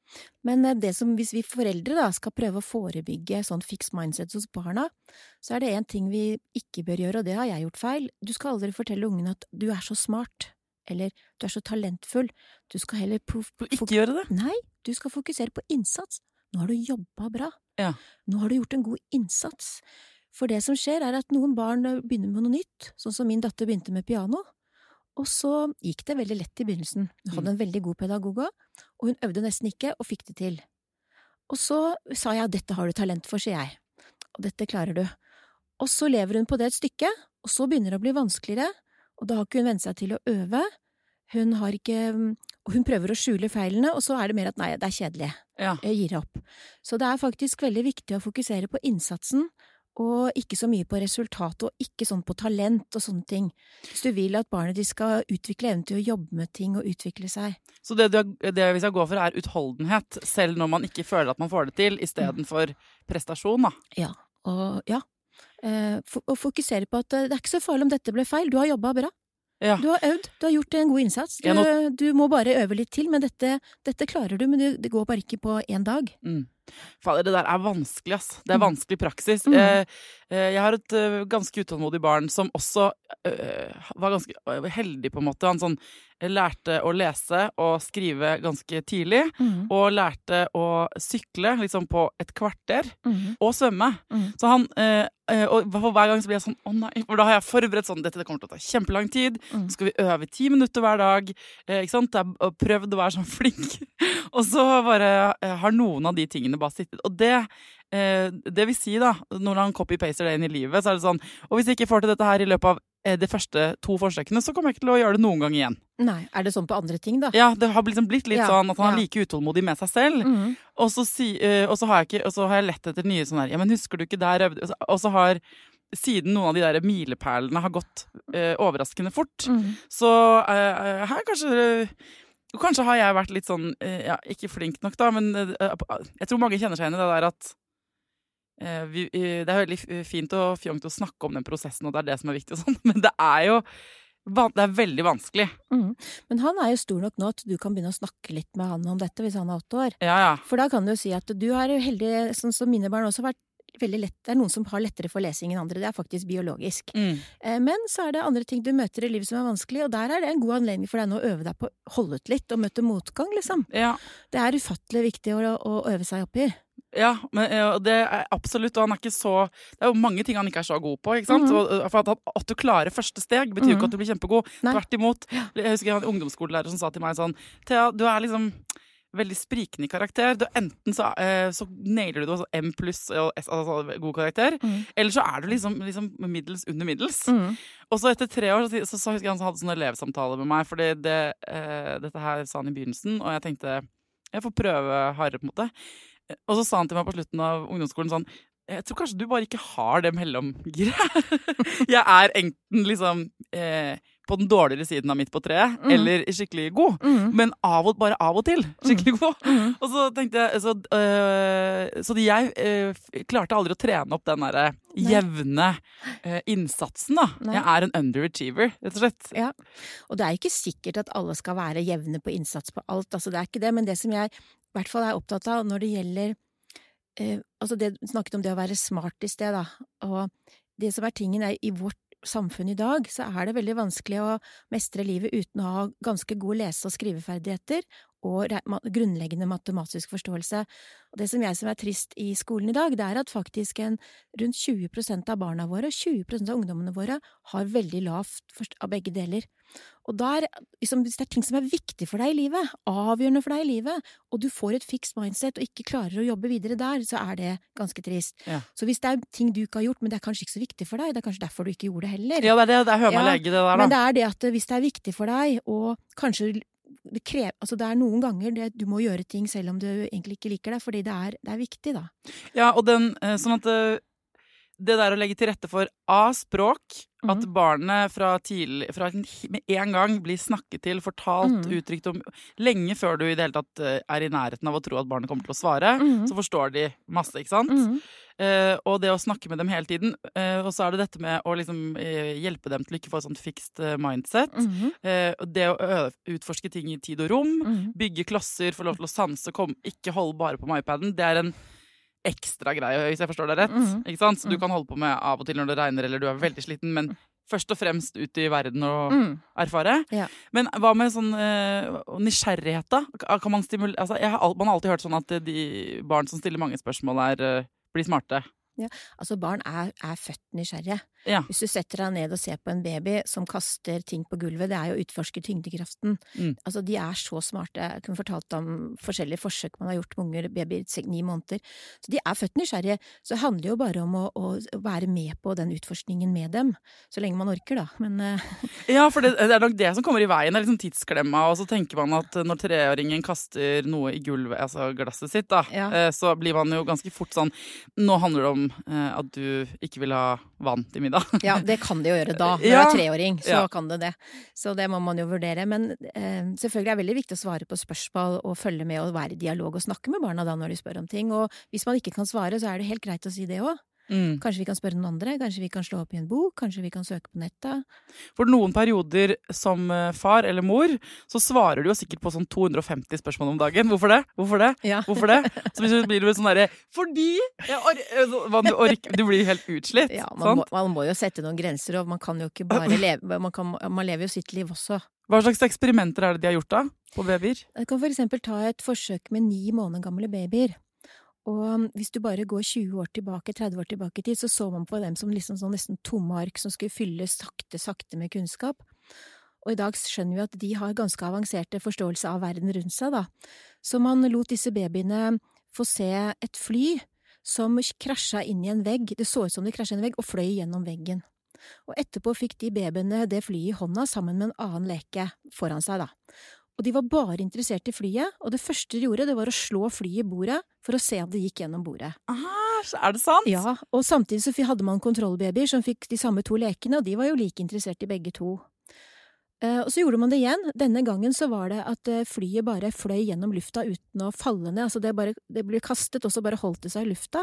Men det som, hvis vi foreldre da skal prøve å forebygge sånn fixed mindset hos barna, så er det en ting vi ikke bør gjøre, og det har jeg gjort feil. Du skal aldri fortelle ungen at du er så smart, eller du er så talentfull. Du skal heller ikke gjøre det? Nei, du skal fokusere på innsats. Nå har du jobbet bra. Ja. Nå har du gjort en god innsats. For det som skjer er at noen barn begynner med noe nytt, sånn som min datter begynte med piano. Og så gikk det veldig lett i begynnelsen. Hun hadde en veldig god pedagog, og hun øvde nesten ikke, og fikk det til. Og så sa jeg, dette har du talent for, sier jeg. Og dette klarer du. Og så lever hun på det et stykke, og så begynner det å bli vanskeligere, og da har ikke hun vent seg til å øve. Hun har ikke, og hun prøver å skjule feilene, og så er det mer at nei, det er kjedelig. Ja. Jeg gir opp. Så det er faktisk veldig viktig å fokusere på innsatsen, og ikke så mye på resultat, og ikke sånn på talent og sånne ting. Hvis du vil at barnet de skal utvikle evnen til å jobbe med ting og utvikle seg. Så det, det vi skal gå for er utholdenhet, selv når man ikke føler at man får det til, i stedet for prestasjon da. Ja, og ja. Eh, og fokusere på at det er ikke så farlig om dette ble feil, du har jobbet bra. Ja. Du har øvd, du har gjort en god innsats. Du, ja, nå... du må bare øve litt til, men dette, dette klarer du, men det, det går bare ikke på en dag. Mm. Fader, det der er vanskelig, ass. Det er vanskelig praksis. Mm. Eh, eh, jeg har et uh, ganske utålmodig barn som også uh, var ganske uh, heldig på en måte. Han sånn, lærte å lese og skrive ganske tidlig, mm. og lærte å sykle liksom på et kvarter, mm. og svømme. Mm. Så han, uh, uh, og for hver gang så blir jeg sånn, å nei, for da har jeg forberedt sånn, dette det kommer til å ta kjempelang tid, mm. så skal vi øve ti minutter hver dag, uh, ikke sant? Jeg har prøvd å være sånn flink, og så bare uh, har noen av de tingene bare sittet, og det eh, det vil si da, når han copy-paster det inn i livet, så er det sånn, og hvis jeg ikke får til dette her i løpet av eh, de første to forsøkene, så kommer jeg ikke til å gjøre det noen gang igjen. Nei, er det sånn på andre ting da? Ja, det har liksom blitt litt ja, sånn at han er ja. like utålmodig med seg selv, mm. og, så si, eh, og, så har jeg ikke, og så har jeg lett etter nye sånne her, ja, men husker du ikke der, og så, og så har siden noen av de der milepælene har gått eh, overraskende fort, mm. så eh, her kanskje Og kanskje har jeg vært litt sånn, ja, ikke flink nok da, men uh, jeg tror mange kjenner seg igjen i det der at uh, vi, uh, det er veldig fint og fjongt å snakke om den prosessen, og det er det som er viktig og sånn, men det er jo det er veldig vanskelig. Mm. Men han er jo stor nok nå at du kan begynne å snakke litt med han om dette hvis han er åtte år. Ja, ja. For da kan du jo si at du er jo heldig, sånn som mine barn også har vært veldig lett. Det er noen som har lettere for lesing enn andre, det er faktisk biologisk. Mm. Men så er det andre ting du møter i livet som er vanskelig, og der er det en god anledning for deg nå å øve deg på å holde ut litt og møte motgang, liksom. Ja. Det er ufattelig viktig å, å øve seg opp i. Ja, men det er absolutt, og han er ikke så, det er jo mange ting han ikke er så god på, ikke sant? Mm. Og for at, at du klarer første steg betyr jo mm. ikke at du blir kjempegod. Nei. Tvert imot. Jeg husker jeg hadde en ungdomsskolelærer som sa til meg sånn, Thea, du er liksom veldig sprikende karakter. Du, enten så, eh, så nailer du det, altså M pluss og S, altså god karakter, mm. eller så er du liksom, liksom middels under middels. Mm. Og så etter tre år, så, så, så husker jeg han hadde sånne elevsamtaler med meg, fordi det, eh, dette her sa han i begynnelsen, og jeg tenkte, jeg får prøve hardere på en måte. Og så sa han til meg på slutten av ungdomsskolen sånn, jeg tror kanskje du bare ikke har det mellomgiret. Jeg er enten liksom eh, på den dårligere siden av midt på treet, mm. eller skikkelig god, mm. men av og, bare av og til skikkelig god. Mm. Og så tenkte jeg, så, øh, så jeg øh, klarte aldri å trene opp den der jevne øh, innsatsen da. Nei. Jeg er en underachiever, rett og slett. Ja, og det er ikke sikkert at alle skal være jevne på innsats på alt, altså det er ikke det, men det som jeg i hvert fall er opptatt av når det gjelder, øh, altså det snakket om det å være smart i sted da, og det som er tingen er i vårt samfunn i dag, så er det veldig vanskelig å mestre livet uten å ha ganske gode lese- og skriveferdigheter og grunnleggende matematisk forståelse. Og det som jeg som er trist i skolen i dag, det er at faktisk en rundt tjue prosent av barna våre, tjue prosent av ungdommene våre, har veldig lavt av begge deler. Og der, liksom, hvis det er ting som er viktig for deg i livet, avgjørende for deg i livet, og du får et fixed mindset og ikke klarer å jobbe videre der, så er det ganske trist. Ja. Så hvis det er ting du ikke har gjort, men det er kanskje ikke så viktig for deg, det er kanskje derfor du ikke gjorde det heller. Ja, det er det, det er hør meg ja, legge det der da. Men det er det at hvis det er viktig for deg, og kanskje det krever, altså det er noen ganger det, du må gjøre ting selv om du egentlig ikke liker det, fordi det er, det er viktig da. Ja, og den, sånn at det der å legge til rette for A-språk, mm. at barnet fra, tidlig, fra med en gang blir snakket til, fortalt, mm. uttrykt om, lenge før du i det hele tatt er i nærheten av å tro at barnet kommer til å svare, mm. så forstår de masse, ikke sant? Mm. Uh, og det å snakke med dem hele tiden, uh, og så er det dette med å liksom, uh, hjelpe dem til å ikke få et sånt fixed uh, mindset, mm-hmm. uh, det å øve, utforske ting i tid og rom, mm-hmm. bygge klosser, få lov til å sanse, kom, ikke holde bare på med iPaden, det er en ekstra greie, hvis jeg forstår deg rett, mm-hmm. ikke sant? Så du kan holde på med av og til når det regner, eller du er veldig sliten, men først og fremst ut i verden og mm. erfare. Ja. Men hva med sånn uh, nysgjerrighet da? Kan man stimulere, altså, jeg har, man har alltid hørt sånn at de barn som stiller mange spørsmål er uh, blir smarte. Ja, altså barn er, er født nysgjerrige. Ja. Hvis du setter deg ned og ser på en baby som kaster ting på gulvet, det er jo å utforske tyngdekraften. Mm. Altså de er så smarte. Jeg kunne fortalt om forskjellige forsøk man har gjort med unger, babyer i ni måneder. Så de er født nysgjerrige. Så det handler jo bare om å, å være med på den utforskningen med dem. Så lenge man orker da. Men, uh... ja, for det, det er nok det som kommer i veien. Det er liksom tidsklemma, og så tenker man at når treåringen kaster noe i gulvet, altså glasset sitt da, ja. uh, så blir man jo ganske fort sånn, nå handler det om uh, at du ikke vil ha vann til middag. Ja, det kan det jo gjøre da. Når ja. du er treåring, så ja. kan det det. Så det må man jo vurdere. Men eh, selvfølgelig er det veldig viktig å svare på spørsmål og følge med og være i dialog og snakke med barna da når de spør om ting. Og hvis man ikke kan svare, så er det helt greit å si det også. Mm. Kanskje vi kan spørre noen andre, kanskje vi kan slå opp i en bok, kanskje vi kan søke på nettet. For noen perioder som far eller mor, så svarer du jo sikkert på sånn to hundre og femti spørsmål om dagen. Hvorfor det? Hvorfor det? Ja. Hvorfor det? Så blir det sånn derre, fordi jeg or- du, orker, du blir helt utslitt. Ja, man må, man må jo sette noen grenser, og man kan jo ikke bare leve, man, kan, man lever jo sitt liv også. Hva slags eksperimenter er det de har gjort da, på babyer? Jeg kan for eksempel ta et forsøk med ni måneder gamle babyer. Og hvis du bare går tjue år tilbake, tretti år tilbake i tid, så så man på dem som liksom sånn nesten tomme ark som skulle fylles sakte, sakte med kunnskap. Og i dag skjønner vi at de har ganske avanserte forståelse av verden rundt seg, da. Så man lot disse babyene få se et fly som krasja inn i en vegg. Det så ut som de krasja inn i en vegg og fløy gjennom veggen. Og etterpå fikk de babyene det flyet i hånda sammen med en annen leke foran seg, da. Og de var bare interessert i flyet, og det første de gjorde, det var å slå flyet i bordet for å se om det gikk gjennom bordet. Aha, er det sant? Ja, og samtidig så hadde man kontrollbabyer som fikk de samme to lekene, og de var jo like interessert i begge to. Uh, og så gjorde man det igjen. Denne gangen så var det at uh, flyet bare fløy gjennom lufta uten å falle ned, altså det, bare, det ble kastet, og så bare holdt det seg i lufta.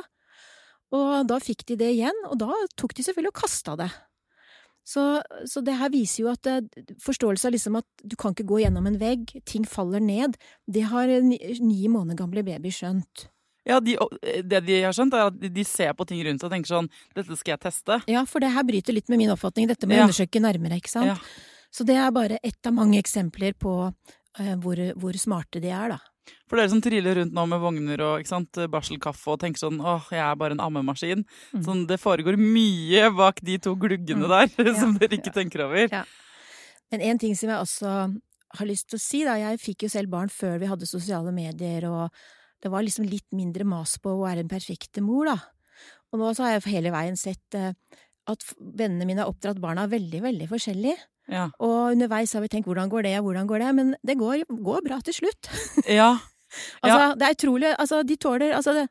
Og da fikk de det igjen, og da tok de selvfølgelig og kastet det. Så, så det her viser jo at forståelse av liksom at du kan ikke gå gjennom en vegg, ting faller ned, det har ni, ni måneder gamle baby skjønt. Ja, de, det de har skjønt er at de ser på ting rundt seg og tenker sånn, dette skal jeg teste. Ja, for det her bryter litt med min oppfatning, dette må jeg ja. undersøke nærmere, ikke sant? Ja. Så det er bare ett av mange eksempler på uh, hvor, hvor smarte de er da. For dere som triller rundt nå med vogner og ikke sant, barselkaffe og tenker sånn, åh, jeg er bare en ammemaskin. Mm. Sånn, det foregår mye bak de to gluggene mm. der, ja, som dere ikke ja. tenker over. Ja. Men en ting som jeg også har lyst til å si da, jeg fikk jo selv barn før vi hadde sosiale medier, og det var liksom litt mindre mas på å være en perfekte mor da. Og nå så har jeg hele veien sett uh, at vennene mine har oppdratt barna veldig, veldig forskjellig. Ja. Og underveis har vi tenkt, hvordan går det, hvordan går det, men det går, går bra til slutt. Ja. Altså, ja. det er utrolig, altså, de tåler, altså, det,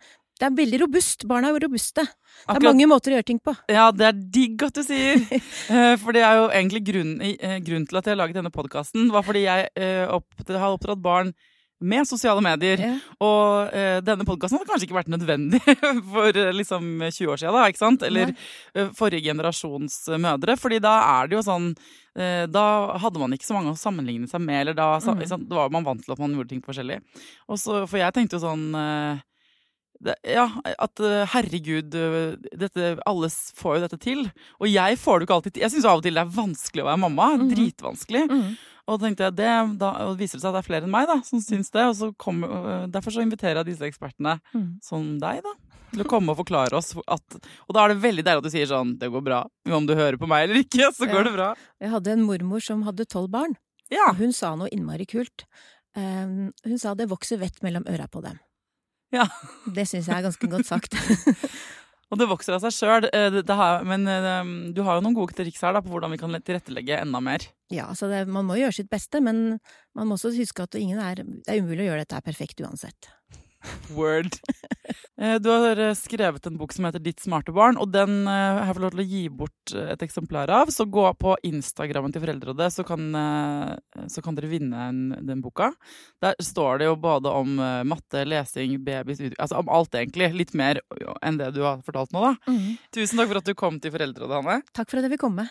det er veldig robust. Barna er jo robuste. Det er Akkurat. mange måter å gjøre ting på. Ja, det er digg at du sier. Eh, For det er jo egentlig grunnen, eh, grunnen til at jeg har laget denne podcasten, var fordi jeg eh, opp, har oppdratt barn med sosiale medier. Ja. Og eh, denne podcasten hadde kanskje ikke vært nødvendig for eh, liksom tjue år siden, da, ikke sant? Eller eh, forrige generasjons eh, mødre, fordi da er det jo sånn, eh, da hadde man ikke så mange å sammenligne seg med, eller da, sa- ikke sant? Da var man vant til at man gjorde ting forskjellig. Og så, for jeg tenkte jo sånn, eh, det, ja, at eh, herregud, eh, dette, alle s- får jo dette til. Og jeg får det jo ikke alltid til. Jeg synes jo av og til det er vanskelig å være mamma, dritvanskelig. Mhm. Og da tenkte jeg, det, da og det viser det seg at det er flere enn meg da, som syns det, og så kommer, øh, derfor så inviterer jeg disse ekspertene, Mm. som deg da, til å komme og forklare oss at, og da er det veldig deilig at du sier sånn, det går bra, om du hører på meg eller ikke, så går Ja. det bra. Jeg hadde en mormor som hadde tolv barn, Ja, og hun sa noe innmari kult. Um, hun sa det vokser vett mellom øra på dem. ja. Det synes jeg er ganske godt sagt. Og det vokser av seg selv, eh, det, det har, men eh, du har jo noen gode triks her da, på hvordan vi kan tilrettelegge enda mer. Ja, så det, man må gjøre sitt beste, men man må også huske at ingen er, det er umulig å gjøre dette her perfekt uansett. Word. Eh, Du har eh, skrevet en bok som heter Ditt smarte barn, og den eh, har jeg fått lov til å gi bort eh, et eksemplar av. Så gå på Instagrammen til Foreldrerådet, så kan, eh, så kan dere vinne en, den boka. Der står det jo både om eh, matte, lesing, babys, ut- altså om alt egentlig. Litt mer enn det du har fortalt nå da. Tusen takk for at du kom til Foreldrerådet, Hanne. Takk for at jeg vil komme.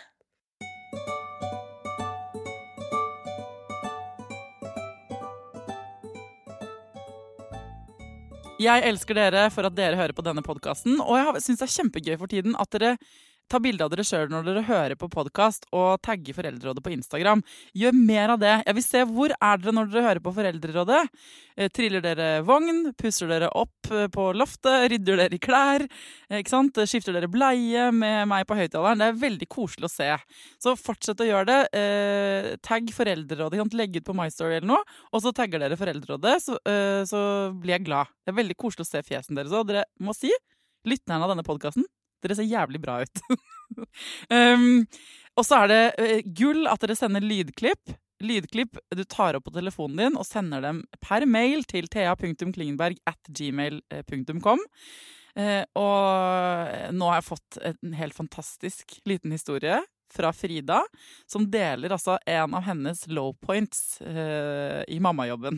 Jeg elsker dere for at dere hører på denne podcasten, og jeg synes det er kjempegøy for tiden at dere tar bilde av dere selv når dere hører på podcast og tagger Foreldrerådet på Instagram. Gjør mer av det. Jeg vil se hvor er dere når dere hører på Foreldrerådet. Eh, triller dere vogn, pusser dere opp eh, på loftet, rydder dere i klær, eh, ikke sant? Skifter dere bleie med meg på høyttaleren. Det er veldig koselig å se. Så fortsett å gjøre det. Eh, tagg Foreldrerådet, ikke sant? Legg ut på My Story eller noe, og så tagger dere Foreldrerådet, så, eh, så blir jeg glad. Det er veldig koselig å se fjesen deres, og dere må si, lytterne av denne podcasten, dere ser jævlig bra ut. um, og så er det uh, gull at dere sender lydklipp. Lydklipp du tar opp på telefonen din og sender dem per mail til thea punktum klingenberg at gmail punktum com. Uh, og nå har jeg fått en helt fantastisk liten historie fra Frida, som deler altså en av hennes low points uh, i mammajobben.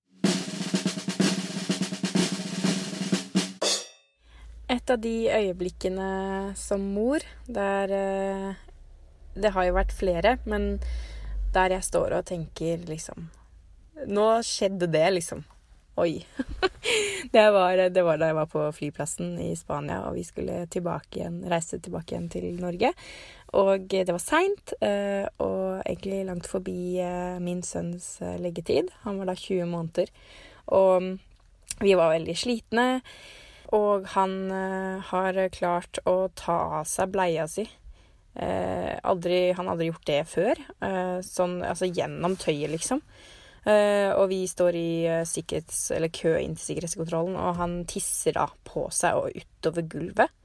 Et av de øyeblikkene som mor, der eh, det har jo vært flere, men der jeg står og tenker liksom, nå skjedde det liksom, oi. det, var, det var da jeg var på flyplassen i Spania, og vi skulle tilbake igjen, reise tilbake igjen til Norge. Og det var sent, eh, og egentlig langt forbi eh, min sønns eh, leggetid. Han var da tjue måneder, og vi var veldig slitne. Og han uh, har klart å ta av seg bleia si. Uh, aldri, han har aldri gjort det før. Uh, sånn, altså gjennom tøyet, liksom. Uh, og vi står i uh, sikkerhets, eller kø inn til sikkerhetskontrollen, og han tisser da på seg og utover gulvet.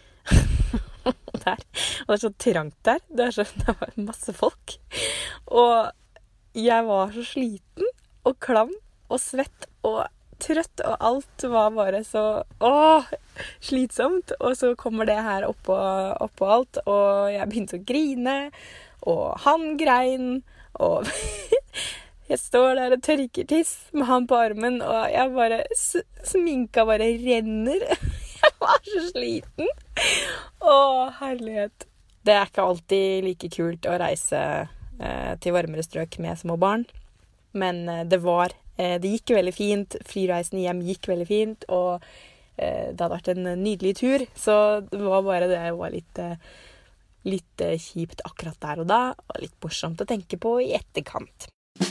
der. Og det er så trangt der. Det er så, det var masse folk. Og jeg var så sliten og klam og svett og trøtt, og alt var bare så åh, slitsomt. Og så kommer det her oppå, oppå alt, og jeg begynte å grine, og han grein, og jeg står der og tørker tiss med han på armen, og jeg bare, sminka bare renner. Jeg var så sliten. Åh, herlighet. Det er ikke alltid like kult å reise eh, til varmere strøk med små barn, men eh, det var Det gikk veldig fint, flyreisen hjem gikk veldig fint, og eh, det hadde vært en nydelig tur, så det var bare det var litt, litt kjipt akkurat der og da, og litt morsomt å tenke på i etterkant.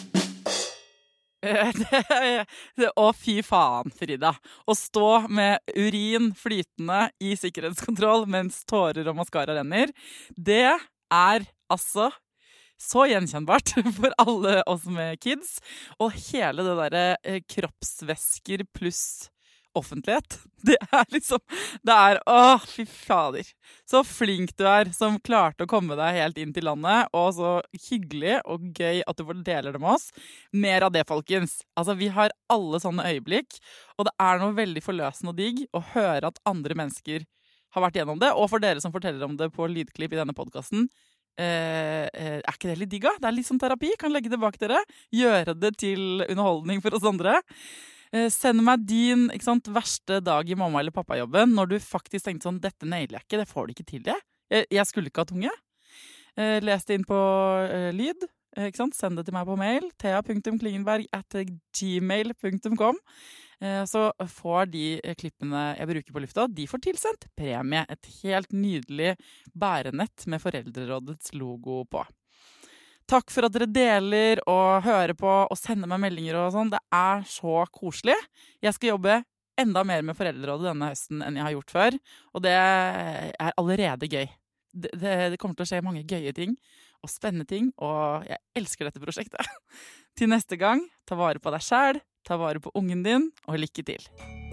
Å, fy faen, Frida. Å stå med urin flytende i sikkerhetskontroll mens tårer og mascara renner, det er altså så gjenkjennbart for alle oss med kids. Og hele det der eh, kroppsvæsker pluss offentlighet. Det er liksom, det er, åh, fy fader. Så flink du er som klarte å komme deg helt inn til landet, og så hyggelig og gøy at du deler det med oss. Mer av det, folkens. Altså, vi har alle sånne øyeblikk, og det er noe veldig forløsende og digg å høre at andre mennesker har vært gjennom det, og for dere som forteller om det på lydklipp i denne podcasten, eh, er ikke det litt digg, da? Det er litt som terapi, kan legge det bak dere, gjøre det til underholdning for oss andre. Send meg din ikke sant, verste dag i mamma- eller pappajobben når du faktisk tenkte sånn, dette nailer jeg ikke, det får du ikke til det. Jeg, jeg skulle ikke ha tunge. Eh, les det inn på eh, lyd, eh, ikke sant? Send det til meg på mail, thea punktum klingenberg at gmail punktum com. Eh, så får de eh, klippene jeg bruker på lufta, de får tilsendt premie. Et helt nydelig bærenett med Foreldrerådets logo på. Takk for at dere deler og hører på og sender meg meldinger og sånn. Det er så koselig. Jeg skal jobbe enda mer med Foreldrerådet denne høsten enn jeg har gjort før. Og det er allerede gøy. Det, det, det kommer til å skje mange gøye ting og spennende ting, og jeg elsker dette prosjektet. Til neste gang, ta vare på deg selv, ta vare på ungen din, og lykke til.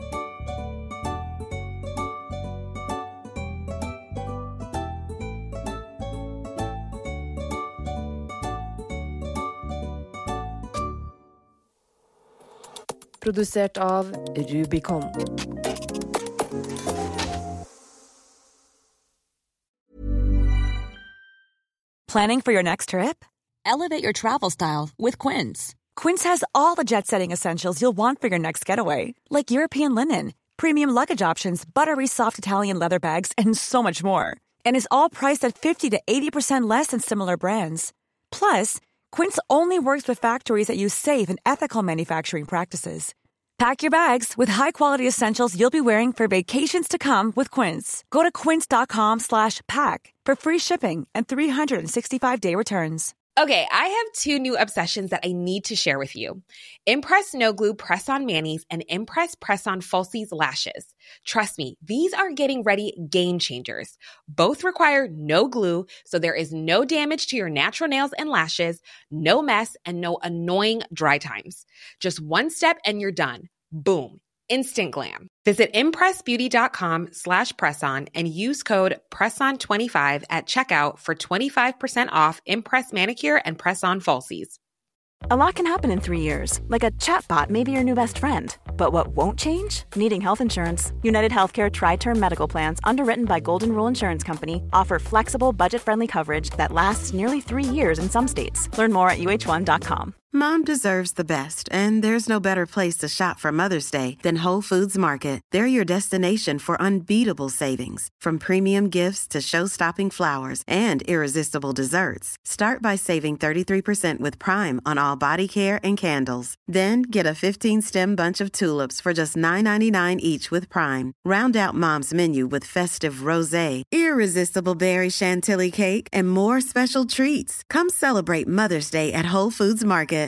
Produsert av Rubicon. Planning for your next trip? Elevate your travel style with Quince. Quince has all the jet-setting essentials you'll want for your next getaway, like European linen, premium luggage options, buttery soft Italian leather bags, and so much more. And is all priced at fifty to eighty percent less than similar brands. Plus, Quince only works with factories that use safe and ethical manufacturing practices. Pack your bags with high-quality essentials you'll be wearing for vacations to come with Quince. Go to quince.com slash pack for free shipping and three sixty-five day returns. Okay, I have two new obsessions that I need to share with you. Impress No Glue Press-On Manis and Impress Press-On Falsies Lashes. Trust me, these are getting ready game changers. Both require no glue, so there is no damage to your natural nails and lashes, no mess, and no annoying dry times. Just one step and you're done. Boom. Instant glam. Visit impressbeauty.com slash presson and use code presson twenty-five at checkout for twenty-five percent off Impress Manicure and Press-On Falsies. A lot can happen in three years, like a chatbot may be your new best friend. But what won't change? Needing health insurance. United Healthcare Tri-Term Medical Plans, underwritten by Golden Rule Insurance Company, offer flexible, budget-friendly coverage that lasts nearly three years in some states. Learn more at U H one dot com. Mom deserves the best, and there's no better place to shop for Mother's Day than Whole Foods Market. They're your destination for unbeatable savings, from premium gifts to show-stopping flowers and irresistible desserts. Start by saving thirty-three percent with Prime on all body care and candles. Then get a fifteen-stem bunch of tulips for just nine ninety-nine each with Prime. Round out Mom's menu with festive rosé, irresistible berry chantilly cake, and more special treats. Come celebrate Mother's Day at Whole Foods Market.